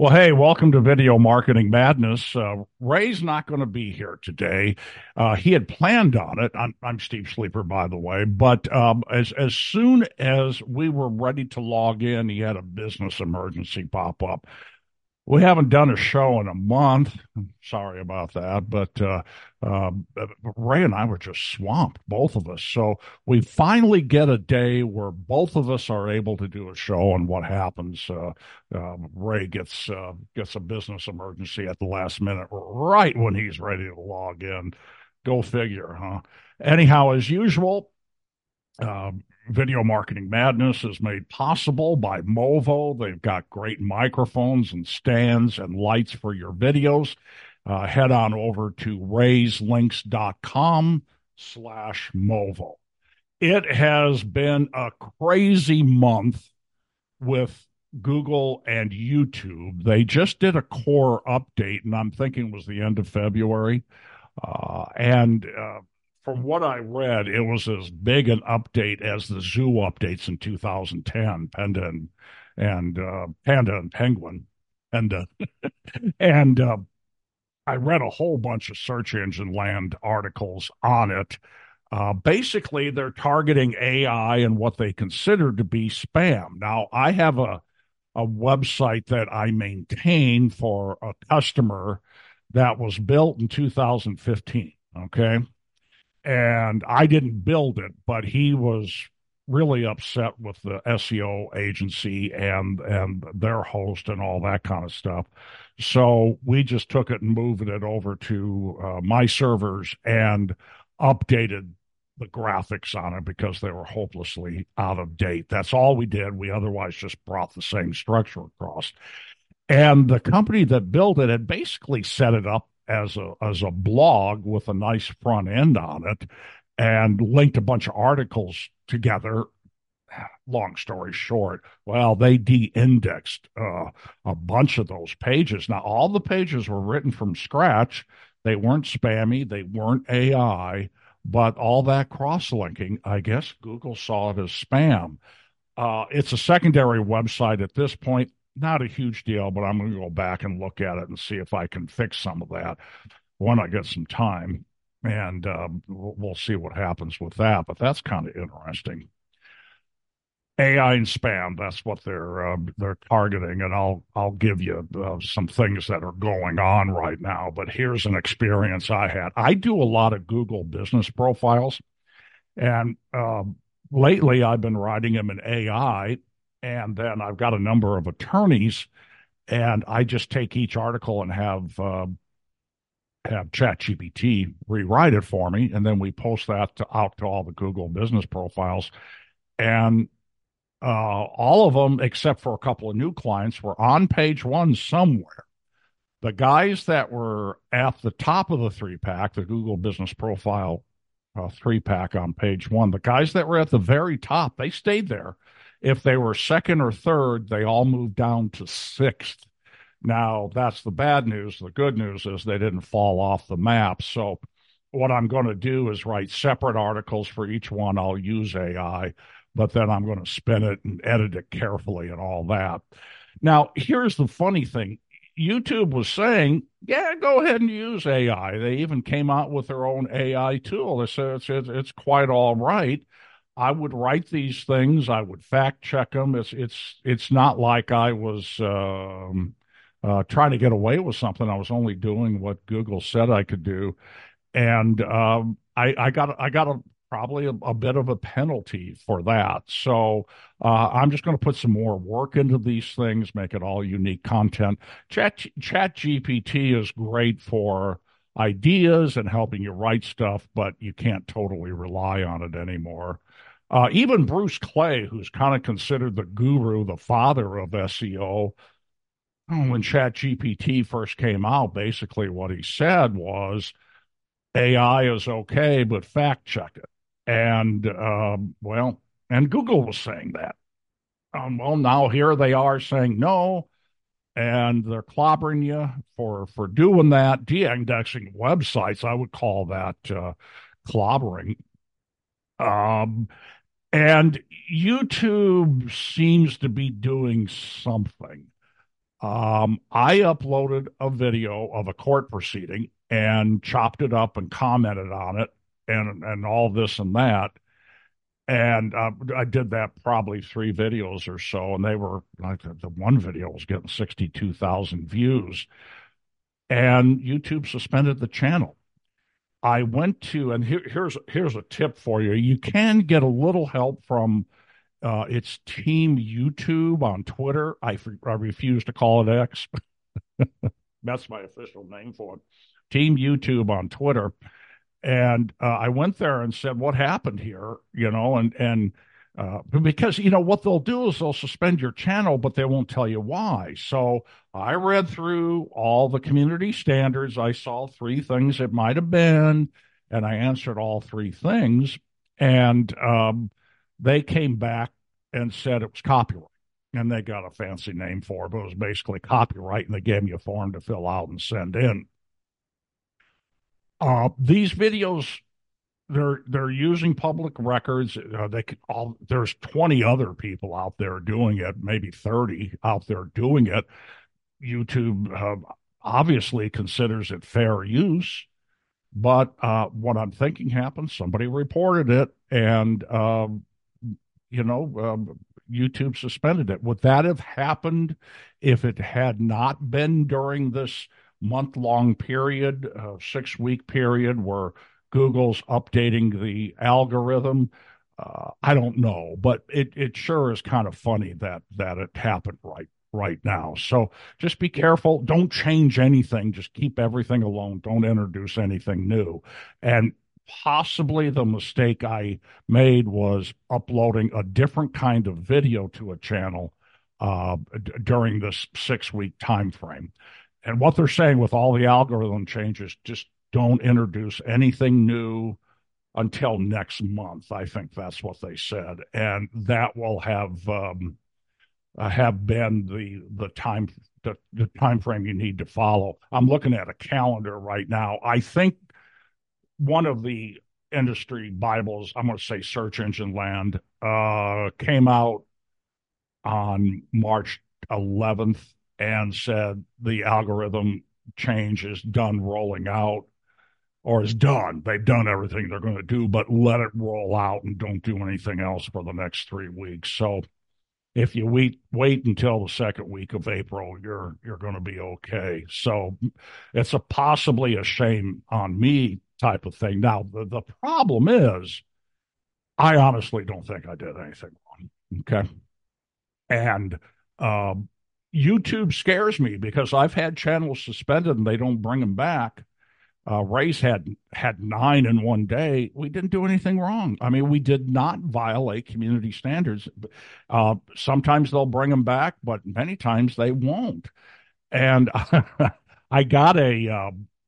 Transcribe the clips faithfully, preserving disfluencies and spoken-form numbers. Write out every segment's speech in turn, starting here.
Well, hey, welcome to Video Marketing Madness. Uh, Ray's not going to be here today. Uh, he had planned on it. I'm, I'm Steve Sleeper, by the way. But um, as as soon as we were ready to log in, he had a business emergency pop up. We haven't done a show in a month. Sorry about that, but uh, uh, Ray and I were just swamped, both of us. So we finally get a day where both of us are able to do a show. And what happens? Uh, uh, Ray gets uh, gets a business emergency at the last minute, right when he's ready to log in. Go figure, huh? Anyhow, as usual. Uh, Video Marketing Madness is made possible by Movo. They've got great microphones and stands and lights for your videos. Uh, head on over to raislinks.com slash Movo. It has been a crazy month with Google and YouTube. They just did a core update, and I'm thinking it was the end of February. Uh, and uh, From what I read, it was as big an update as the zoo updates in two thousand ten, Panda and and uh, Panda and Penguin, and uh, and uh, I read a whole bunch of search engine land articles on it. Uh, basically, they're targeting A I and what they consider to be spam. Now, I have a a website that I maintain for a customer that was built in two thousand fifteen. Okay. And I didn't build it, but he was really upset with the S E O agency and and their host and all that kind of stuff. So we just took it and moved it over to uh, my servers and updated the graphics on it because they were hopelessly out of date. That's all we did. We otherwise just brought the same structure across. And the company that built it had basically set it up as a as a blog with a nice front end on it and linked a bunch of articles together. Long story short, well, they de-indexed uh, a bunch of those pages. Now, all the pages were written from scratch. They weren't spammy. They weren't A I, but all that cross-linking, I guess Google saw it as spam. Uh, it's a secondary website at this point. Not a huge deal, but I'm going to go back and look at it and see if I can fix some of that when I get some time. And um, we'll, we'll see what happens with that. But that's kind of interesting. A I and spam, that's what they're uh, they're targeting, and I'll I'll give you uh, some things that are going on right now. But here's an experience I had. I do a lot of Google business profiles, and uh, lately I've been writing them in A I, and then I've got a number of attorneys, and I just take each article and have uh, have ChatGPT rewrite it for me, and then we post that to, out to all the Google business profiles, and uh, all of them, except for a couple of new clients, were on page one somewhere. The guys that were at the top of the three pack, the Google business profile uh, three pack on page one, the guys that were at the very top, they stayed there. If they were second or third, they all moved down to sixth. Now, that's the bad news. The good news is they didn't fall off the map. So, what I'm going to do is write separate articles for each one. I'll use A I, but then I'm going to spin it and edit it carefully and all that. Now, here's the funny thing. YouTube was saying, yeah, go ahead and use A I. They even came out with their own A I tool. They said it's, it's, it's quite all right. I would write these things. I would fact check them. It's it's it's not like I was um, uh, trying to get away with something. I was only doing what Google said I could do, and um, I, I got I got a probably a, a bit of a penalty for that. So uh, I'm just going to put some more work into these things, make it all unique content. Chat Chat G P T is great for ideas and helping you write stuff, but you can't totally rely on it anymore. Uh, even Bruce Clay, who's kind of considered the guru, the father of S E O, when ChatGPT first came out, basically what he said was A I is okay, but fact check it. And, um, well, and Google was saying that. Um, well, now here they are saying no, and they're clobbering you for, for doing that, de-indexing websites. I would call that uh, clobbering. Um, And YouTube seems to be doing something. Um, I uploaded a video of a court proceeding and chopped it up and commented on it and and all this and that. And uh, I did that probably three videos or so, and they were like the one video was getting sixty-two thousand views, and YouTube suspended the channel. I went to, and here, here's here's a tip for you. You can get a little help from uh, it's Team YouTube on Twitter. I, I refuse to call it X. That's my official name for it. Team YouTube on Twitter. And uh, I went there and said, "What happened here?" You know, and and uh, because you know what they'll do is they'll suspend your channel, but they won't tell you why. So I read through all the community standards. I saw three things it might have been, and I answered all three things. And um, they came back and said it was copyright. And they got a fancy name for it, but it was basically copyright, and they gave me a form to fill out and send in. Uh, these videos, they're they're using public records. Uh, they could all there's twenty other people out there doing it, maybe thirty out there doing it. YouTube uh, obviously considers it fair use, but uh, what I'm thinking happened, somebody reported it, and um, you know, um, YouTube suspended it. Would that have happened if it had not been during this month long period, uh, six week period where Google's updating the algorithm? Uh, I don't know, but it, it sure is kind of funny that that it happened right right now. So just be careful. Don't change anything. Just keep everything alone. Don't introduce anything new. And possibly the mistake I made was uploading a different kind of video to a channel uh, d- during this six week time frame. And what they're saying with all the algorithm changes, just don't introduce anything new until next month. I think that's what they said, and that will have um, uh, have been the the time the, the time frame you need to follow. I'm looking at a calendar right now. I think one of the industry Bibles, I'm going to say Search Engine Land, uh, came out on March eleventh and said the algorithm change is done rolling out or is done. They've done everything they're going to do, but let it roll out and don't do anything else for the next three weeks. So if you wait wait until the second week of April, you're you're going to be okay. So it's a possibly a shame on me type of thing. Now the, the problem is, I honestly don't think I did anything wrong. Okay, and um, YouTube scares me because I've had channels suspended and they don't bring them back. Uh, Ray's had had nine in one day. We didn't do anything wrong. I mean, we did not violate community standards. Uh, sometimes they'll bring them back, but many times they won't. And I got a uh,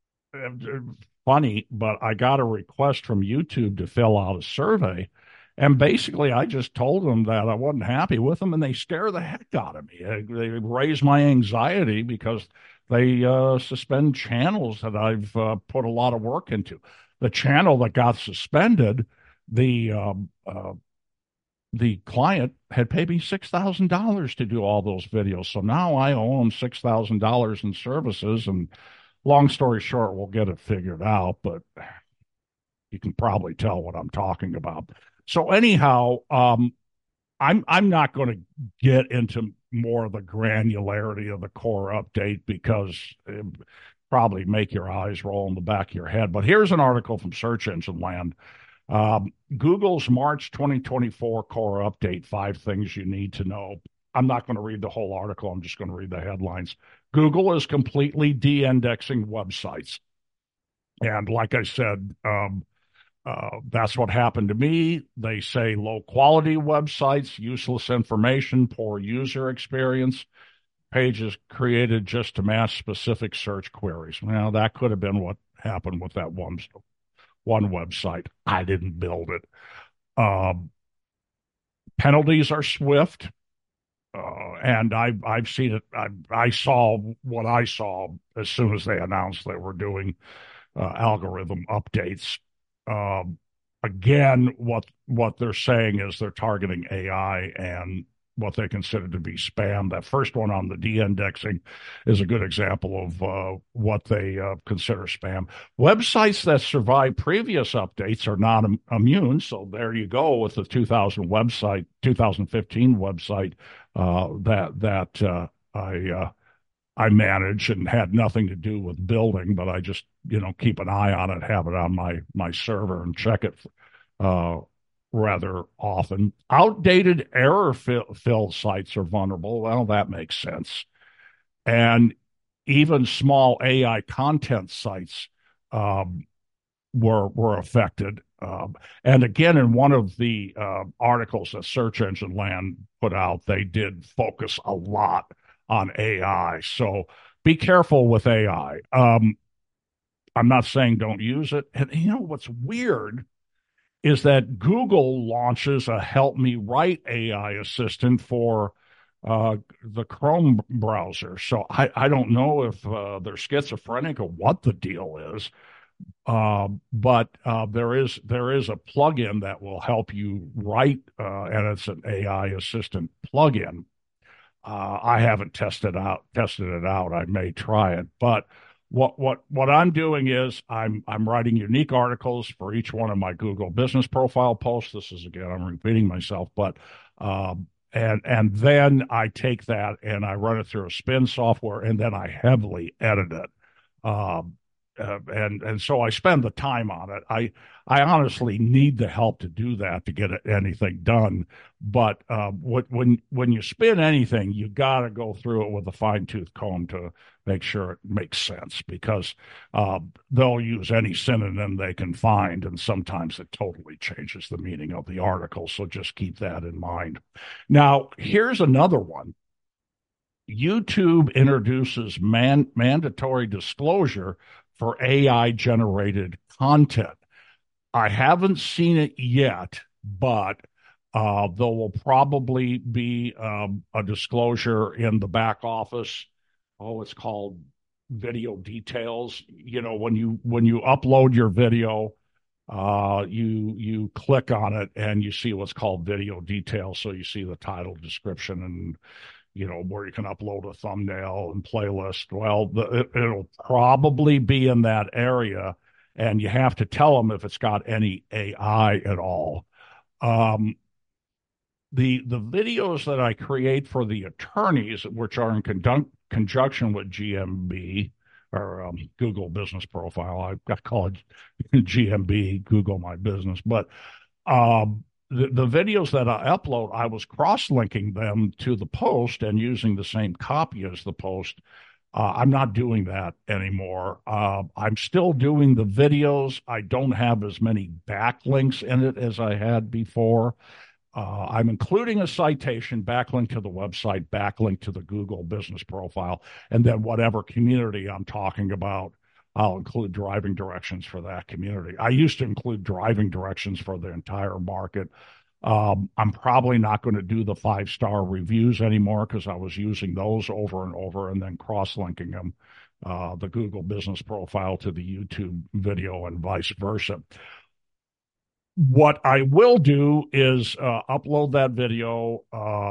funny, but I got a request from YouTube to fill out a survey. And basically, I just told them that I wasn't happy with them, and they stare the heck out of me. They raise my anxiety because they uh, suspend channels that I've uh, put a lot of work into. The channel that got suspended, the um, uh, the client had paid me six thousand dollars to do all those videos, so now I owe them six thousand dollars in services. And long story short, we'll get it figured out, but you can probably tell what I'm talking about. So anyhow, um, I'm I'm not going to get into more of the granularity of the core update because it probably make your eyes roll in the back of your head. But here's an article from Search Engine Land. Um, Google's March twenty twenty-four core update, five things you need to know. I'm not going to read the whole article. I'm just going to read the headlines. Google is completely de-indexing websites. And like I said, um, uh, that's what happened to me. They say low quality websites, useless information, poor user experience, pages created just to match specific search queries. Well, that could have been what happened with that one, one website. I didn't build it. Um, penalties are swift. Uh, and I've I've seen it. I, I saw what I saw as soon as they announced they were doing uh, algorithm updates. Um, again, what what they're saying is they're targeting A I and what they consider to be spam. That first one on the de-indexing is a good example of uh, what they uh, consider spam. Websites that survive previous updates are not Im- immune. So there you go with the two thousand website, two thousand fifteen website uh, that that uh, I uh, I manage and had nothing to do with building, but I just, you know, keep an eye on it, have it on my my server and check it uh, rather often. Outdated error filled sites are vulnerable. Well, that makes sense. And even small A I content sites um, were were affected. Um, and again, in one of the uh, articles that Search Engine Land put out, they did focus a lot on A I. So be careful with A I. Um, I'm not saying don't use it. And you know what's weird is that Google launches a Help Me Write A I assistant for uh, the Chrome browser. So I, I don't know if uh, they're schizophrenic or what the deal is. Uh, but uh, there is there is a plugin that will help you write, uh, and it's an A I assistant plugin. Uh, I haven't tested out tested it out. I may try it, but what what what I'm doing is I'm I'm writing unique articles for each one of my Google Business Profile posts. This is again I'm repeating myself, but um, and and then I take that and I run it through a spin software, and then I heavily edit it. Um, uh, and and so I spend the time on it. I I honestly need the help to do that to get anything done. But uh, what, when when you spin anything, you got to go through it with a fine tooth comb to make sure it makes sense, because uh, they'll use any synonym they can find, and sometimes it totally changes the meaning of the article. So just keep that in mind. Now, here's another one. YouTube introduces man, mandatory disclosure for A I generated content. I haven't seen it yet, but uh, there will probably be um, a disclosure in the back office. Oh, it's called video details. You know, when you when you upload your video, uh, you you click on it and you see what's called video details. So you see the title, description, and you know, where you can upload a thumbnail and playlist. Well, the, it, it'll probably be in that area, and you have to tell them if it's got any A I at all. Um, the the videos that I create for the attorneys, which are in conjunc- conjunction with G M B or um, Google Business Profile, I, I call it G M B, Google My Business, but um, the, the videos that I upload, I was cross-linking them to the post and using the same copy as the post. Uh, I'm not doing that anymore. Uh, I'm still doing the videos. I don't have as many backlinks in it as I had before. Uh, I'm including a citation, backlink to the website, backlink to the Google Business Profile, and then whatever community I'm talking about, I'll include driving directions for that community. I used to include driving directions for the entire market. Um, I'm probably not going to do the five star reviews anymore because I was using those over and over and then cross linking them, uh, the Google Business Profile to the YouTube video and vice versa. What I will do is uh, upload that video.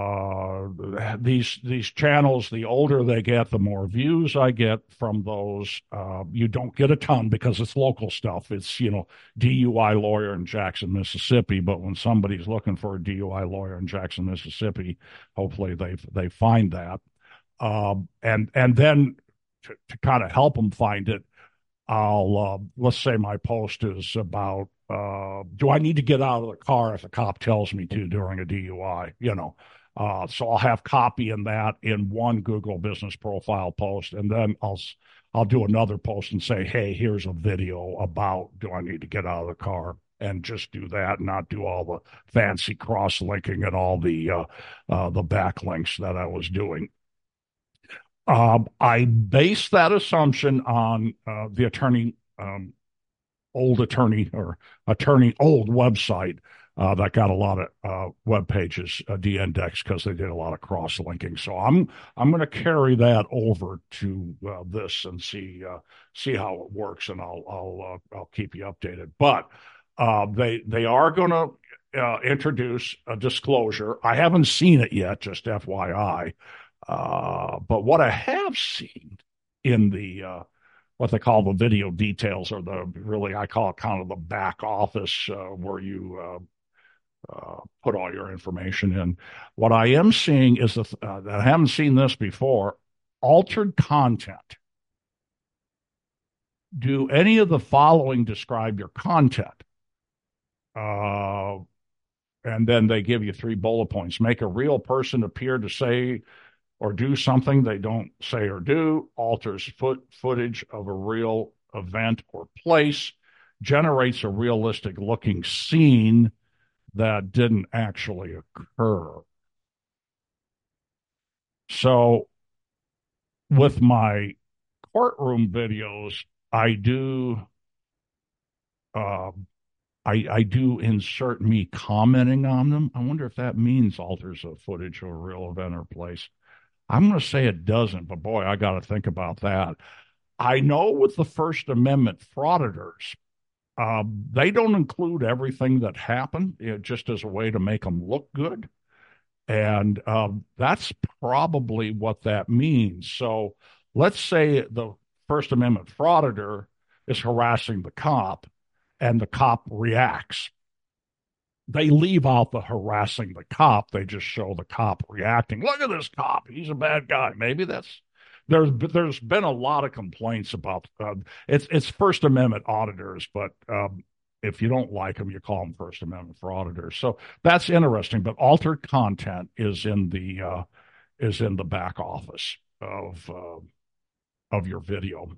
Uh, these these channels, the older they get, the more views I get from those. Uh, you don't get a ton because it's local stuff. It's, you know, D U I lawyer in Jackson, Mississippi. But when somebody's looking for a D U I lawyer in Jackson, Mississippi, hopefully they they find that. Um, and and then to, to kind of help them find it, I'll uh, let's say my post is about uh, do I need to get out of the car if a cop tells me to during a D U I? You know, uh, so I'll have copy in that in one Google Business Profile post, and then I'll I'll do another post and say, hey, here's a video about do I need to get out of the car, and just do that, and not do all the fancy cross linking and all the uh, uh, the backlinks that I was doing. Um, I base that assumption on uh, the attorney, um, old attorney or attorney old website uh, that got a lot of uh, web pages uh, de-indexed because they did a lot of cross linking. So I'm I'm going to carry that over to uh, this and see uh, see how it works, and I'll I'll uh, I'll keep you updated. But uh, they they are going to uh, introduce a disclosure. I haven't seen it yet, just F Y I. Uh, but what I have seen in the uh, what they call the video details, or the really I call it kind of the back office uh, where you uh, uh, put all your information in. What I am seeing is that uh, I haven't seen this before: altered content. Do any of the following describe your content? Uh, and then they give you three bullet points. Make a real person appear to say or do something they don't say or do, alters foot footage of a real event or place, generates a realistic looking scene that didn't actually occur. So with my courtroom videos, I do uh, I, I do insert me commenting on them. I wonder if that means alters of footage of a real event or place. I'm going to say it doesn't, but boy, I got to think about that. I know with the First Amendment frauditors, uh, they don't include everything that happened, you know, just as a way to make them look good. And um, that's probably what that means. So let's say the First Amendment frauditor is harassing the cop and the cop reacts. They leave out the harassing the cop. They just show the cop reacting. Look at this cop. He's a bad guy. Maybe that's there's there's been a lot of complaints about uh, it's it's First Amendment auditors, but um, if you don't like them, you call them First Amendment frauditors. So that's interesting. But altered content is in the uh, is in the back office of uh, of your video.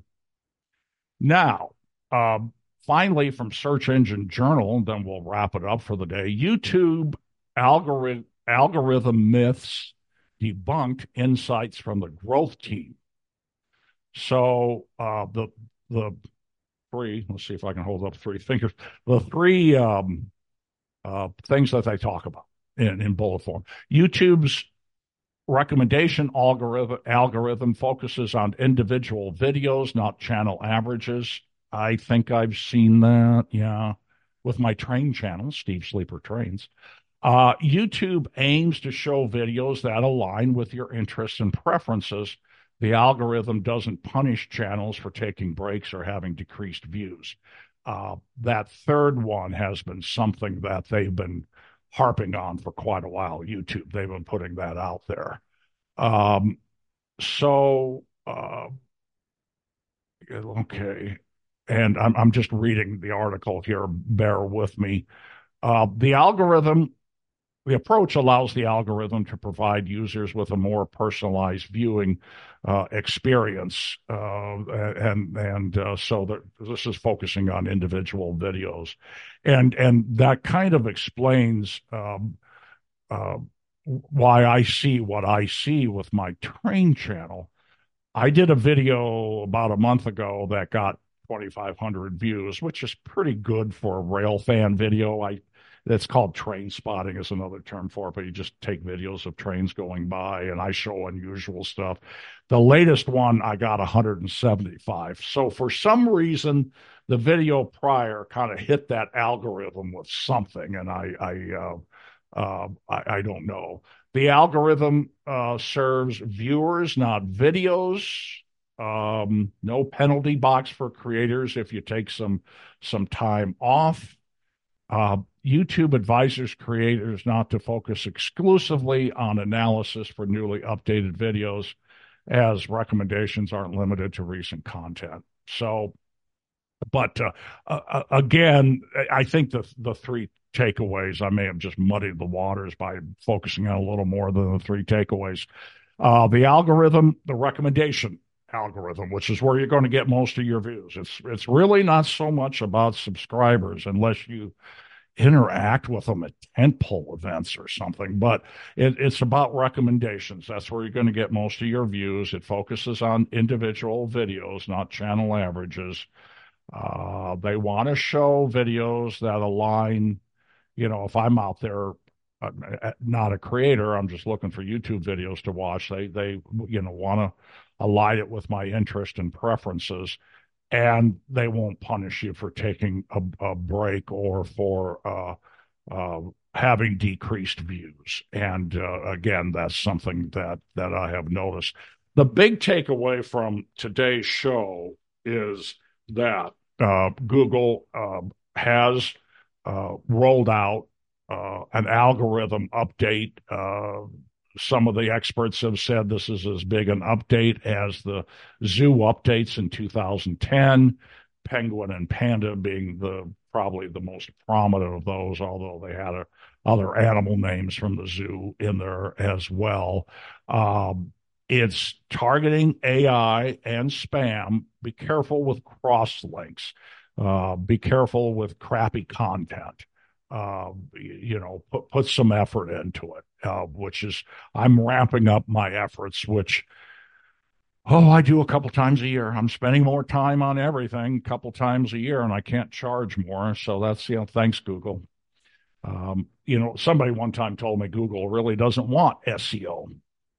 Now, um, finally, from Search Engine Journal, and then we'll wrap it up for the day. YouTube algorithm algorithm myths debunked, insights from the growth team. So uh, the the three, let's see if I can hold up three fingers. The three um, uh, things that they talk about in, in bullet form. YouTube's recommendation algorithm algorithm focuses on individual videos, not channel averages. I think I've seen that, yeah, with my train channel, Steve Sleeper Trains. Uh, YouTube aims to show videos that align with your interests and preferences. The algorithm doesn't punish channels for taking breaks or having decreased views. Uh, that third one has been something that they've been harping on for quite a while. YouTube, they've been putting that out there. Um, so, uh, okay. And I'm, I'm just reading the article here. Bear with me. Uh, the algorithm, the approach allows the algorithm to provide users with a more personalized viewing uh, experience, uh, and and uh, so that this is focusing on individual videos, and and that kind of explains um, uh, why I see what I see with my train channel. I did a video about a month ago that got twenty-five hundred views, which is pretty good for a rail fan video. I That's called train spotting is another term for it, but you just take videos of trains going by and I show unusual stuff. The latest one I got one hundred seventy-five. So for some reason, the video prior kind of hit that algorithm with something, and I I uh, uh, I, I don't know. The algorithm uh, serves viewers, not videos. Um, no penalty box for creators if you take some some time off. Uh, YouTube advises creators not to focus exclusively on analysis for newly updated videos, as recommendations aren't limited to recent content. So, but uh, uh, again, I think the the three takeaways, I may have just muddied the waters by focusing on a little more than the three takeaways. Uh, the algorithm, the recommendation algorithm, which is where you're going to get most of your views. It's it's really not so much about subscribers unless you interact with them at tentpole events or something, but it, it's about recommendations. That's where you're going to get most of your views. It focuses on individual videos, not channel averages. Uh, they want to show videos that align. You know, if I'm out there, uh, not a creator, I'm just looking for YouTube videos to watch. They, they, you know, want to align it with my interest and preferences, and they won't punish you for taking a, a break or for uh, uh, having decreased views. And uh, again, that's something that that I have noticed. The big takeaway from today's show is that uh, Google uh, has uh, rolled out uh, an algorithm update. Uh, some of the experts have said this is as big an update as the zoo updates in two thousand ten, Penguin and Panda being the probably the most prominent of those, although they had a, other animal names from the zoo in there as well. Um, it's targeting A I and spam. Be careful with cross links. Uh, be careful with crappy content. Uh, you know, put put some effort into it. Uh, which is, I'm ramping up my efforts. Which, oh, I do a couple times a year. I'm spending more time on everything a couple times a year, and I can't charge more. So that's, you know, thanks Google. Um, you know, somebody one time told me Google really doesn't want S E O.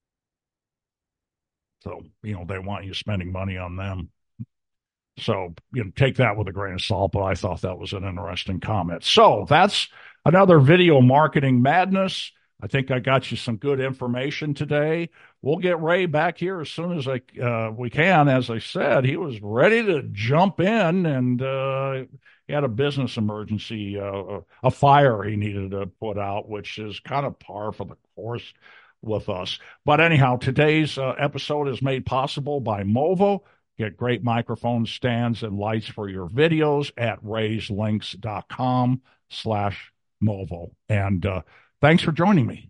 So, you know, they want you spending money on them. So, you know, take that with a grain of salt, but I thought that was an interesting comment. So that's another video marketing madness. I think I got you some good information today. We'll get Ray back here as soon as I uh, we can. As I said, he was ready to jump in, and uh, he had a business emergency, uh, a fire he needed to put out, which is kind of par for the course with us. But anyhow, today's uh, episode is made possible by Movo. Get great microphone stands and lights for your videos at raislinks.com slash Movo. And uh, thanks for joining me.